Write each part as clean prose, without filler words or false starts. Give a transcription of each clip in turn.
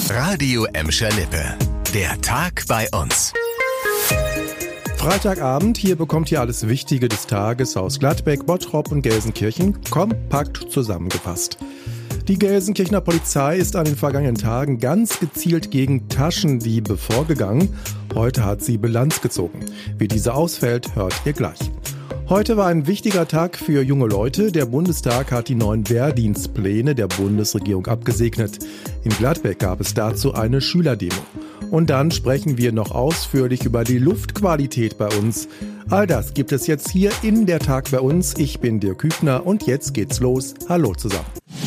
Radio Emscher Lippe. Der Tag bei uns. Freitagabend, hier bekommt ihr alles Wichtige des Tages aus Gladbeck, Bottrop und Gelsenkirchen kompakt zusammengefasst. Die Gelsenkirchener Polizei ist an den vergangenen Tagen ganz gezielt gegen Taschendiebe vorgegangen. Heute hat sie Bilanz gezogen. Wie diese ausfällt, hört ihr gleich. Heute war ein wichtiger Tag für junge Leute. Der Bundestag hat die neuen Wehrdienstpläne der Bundesregierung abgesegnet. In Gladbeck gab es dazu eine Schülerdemo. Und dann sprechen wir noch ausführlich über die Luftqualität bei uns. All das gibt es jetzt hier in der Tag bei uns. Ich bin Dirk Hübner und jetzt geht's los. Hallo zusammen.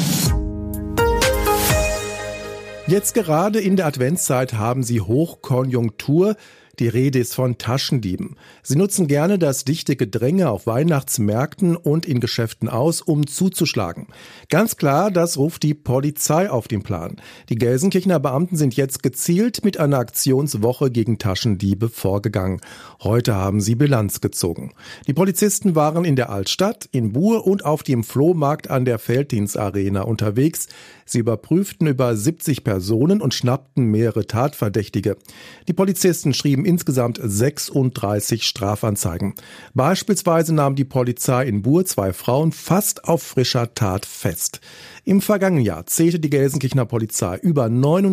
Jetzt gerade in der Adventszeit haben Sie Hochkonjunktur. Die Rede ist von Taschendieben. Sie nutzen gerne das dichte Gedränge auf Weihnachtsmärkten und in Geschäften aus, um zuzuschlagen. Ganz klar, das ruft die Polizei auf den Plan. Die Gelsenkirchener Beamten sind jetzt gezielt mit einer Aktionswoche gegen Taschendiebe vorgegangen. Heute haben sie Bilanz gezogen. Die Polizisten waren in der Altstadt, in Buhr und auf dem Flohmarkt an der Felddienstarena unterwegs. Sie überprüften über 70 Personen und schnappten mehrere Tatverdächtige. Die Polizisten schrieben insgesamt 36 Strafanzeigen. Beispielsweise nahm die Polizei in Buhr 2 Frauen fast auf frischer Tat fest. Im vergangenen Jahr zählte die Gelsenkirchener Polizei über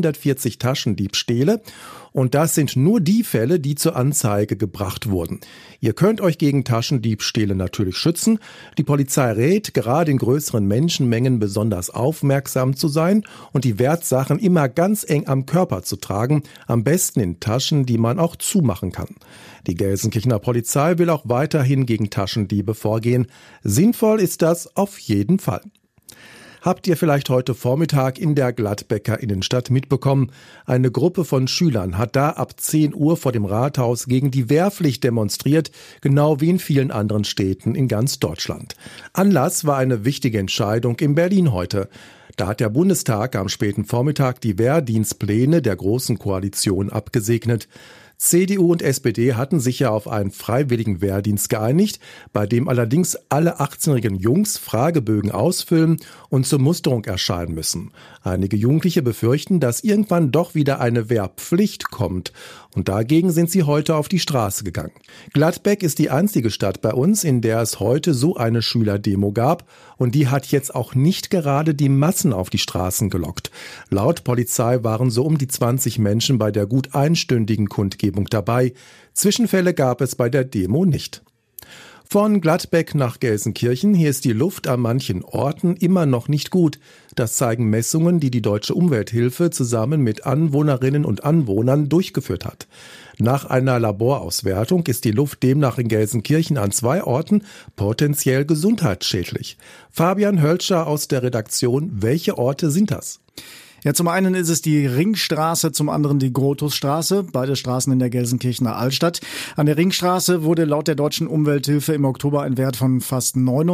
940 Taschendiebstähle. Und das sind nur die Fälle, die zur Anzeige gebracht wurden. Ihr könnt euch gegen Taschendiebstähle natürlich schützen. Die Polizei rät, gerade in größeren Menschenmengen besonders aufmerksam zu sein und die Wertsachen immer ganz eng am Körper zu tragen, am besten in Taschen, die man auch zumachen kann. Die Gelsenkirchener Polizei will auch weiterhin gegen Taschendiebe vorgehen. Sinnvoll ist das auf jeden Fall. Habt ihr vielleicht heute Vormittag in der Gladbecker Innenstadt mitbekommen? Eine Gruppe von Schülern hat da ab 10 Uhr vor dem Rathaus gegen die Wehrpflicht demonstriert, genau wie in vielen anderen Städten in ganz Deutschland. Anlass war eine wichtige Entscheidung in Berlin heute. Da hat der Bundestag am späten Vormittag die Wehrdienstpläne der Großen Koalition abgesegnet. CDU und SPD hatten sich ja auf einen freiwilligen Wehrdienst geeinigt, bei dem allerdings alle 18-jährigen Jungs Fragebögen ausfüllen und zur Musterung erscheinen müssen. Einige Jugendliche befürchten, dass irgendwann doch wieder eine Wehrpflicht kommt. Und dagegen sind sie heute auf die Straße gegangen. Gladbeck ist die einzige Stadt bei uns, in der es heute so eine Schülerdemo gab. Und die hat jetzt auch nicht gerade die Massen auf die Straßen gelockt. Laut Polizei waren so um die 20 Menschen bei der gut einstündigen Kundgebung dabei. Zwischenfälle gab es bei der Demo nicht. Von Gladbeck nach Gelsenkirchen, hier ist die Luft an manchen Orten immer noch nicht gut. Das zeigen Messungen, die die Deutsche Umwelthilfe zusammen mit Anwohnerinnen und Anwohnern durchgeführt hat. Nach einer Laborauswertung ist die Luft demnach in Gelsenkirchen an 2 Orten potenziell gesundheitsschädlich. Fabian Hölscher aus der Redaktion, welche Orte sind das? Ja, zum einen ist es die Ringstraße, zum anderen die Grotusstraße, beide Straßen in der Gelsenkirchener Altstadt. An der Ringstraße wurde laut der Deutschen Umwelthilfe im Oktober ein Wert von fast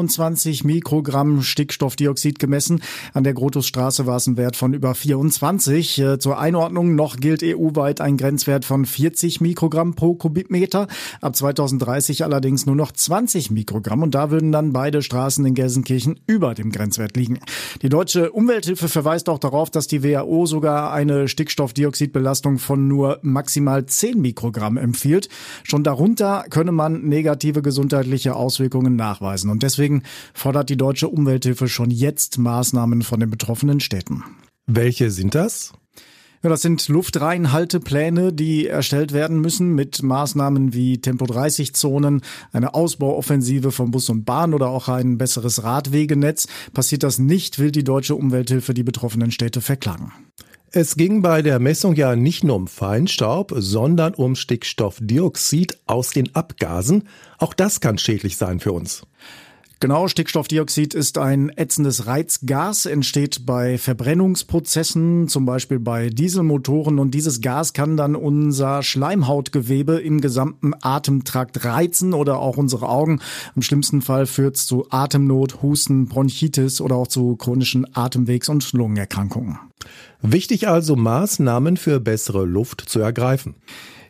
29 Mikrogramm Stickstoffdioxid gemessen. An der Grotusstraße war es ein Wert von über 24. Zur Einordnung, noch gilt EU-weit ein Grenzwert von 40 Mikrogramm pro Kubikmeter. Ab 2030 allerdings nur noch 20 Mikrogramm und da würden dann beide Straßen in Gelsenkirchen über dem Grenzwert liegen. Die Deutsche Umwelthilfe verweist auch darauf, dass die WHO sogar eine Stickstoffdioxidbelastung von nur maximal 10 Mikrogramm empfiehlt. Schon darunter könne man negative gesundheitliche Auswirkungen nachweisen. Und deswegen fordert die Deutsche Umwelthilfe schon jetzt Maßnahmen von den betroffenen Städten. Welche sind das? Ja, das sind Luftreinhaltepläne, die erstellt werden müssen mit Maßnahmen wie Tempo-30-Zonen, eine Ausbauoffensive von Bus und Bahn oder auch ein besseres Radwegenetz. Passiert das nicht, will die Deutsche Umwelthilfe die betroffenen Städte verklagen. Es ging bei der Messung ja nicht nur um Feinstaub, sondern um Stickstoffdioxid aus den Abgasen. Auch das kann schädlich sein für uns. Genau, Stickstoffdioxid ist ein ätzendes Reizgas, entsteht bei Verbrennungsprozessen, zum Beispiel bei Dieselmotoren. Und dieses Gas kann dann unser Schleimhautgewebe im gesamten Atemtrakt reizen oder auch unsere Augen. Im schlimmsten Fall führt es zu Atemnot, Husten, Bronchitis oder auch zu chronischen Atemwegs- und Lungenerkrankungen. Wichtig also, Maßnahmen für bessere Luft zu ergreifen.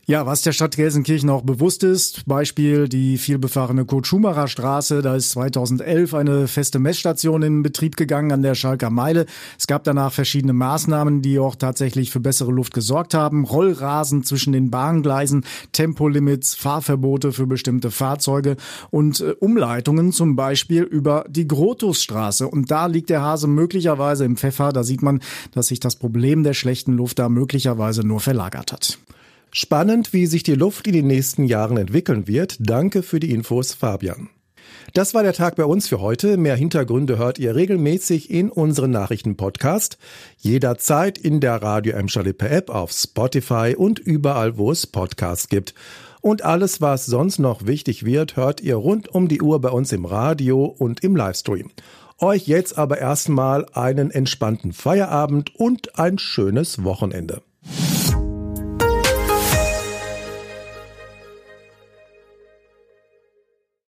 Ja, was der Stadt Gelsenkirchen auch bewusst ist, Beispiel die vielbefahrene Kurt-Schumacher-Straße, da ist 2011 eine feste Messstation in Betrieb gegangen an der Schalker Meile. Es gab danach verschiedene Maßnahmen, die auch tatsächlich für bessere Luft gesorgt haben. Rollrasen zwischen den Bahngleisen, Tempolimits, Fahrverbote für bestimmte Fahrzeuge und Umleitungen zum Beispiel über die Grotusstraße. Und da liegt der Hase möglicherweise im Pfeffer. Da sieht man, dass sich das Problem der schlechten Luft da möglicherweise nur verlagert hat. Spannend, wie sich die Luft in den nächsten Jahren entwickeln wird. Danke für die Infos, Fabian. Das war der Tag bei uns für heute. Mehr Hintergründe hört ihr regelmäßig in unseren Nachrichten-Podcast. Jederzeit in der Radio Emscher Lippe App, auf Spotify und überall, wo es Podcasts gibt. Und alles, was sonst noch wichtig wird, hört ihr rund um die Uhr bei uns im Radio und im Livestream. Euch jetzt aber erstmal einen entspannten Feierabend und ein schönes Wochenende.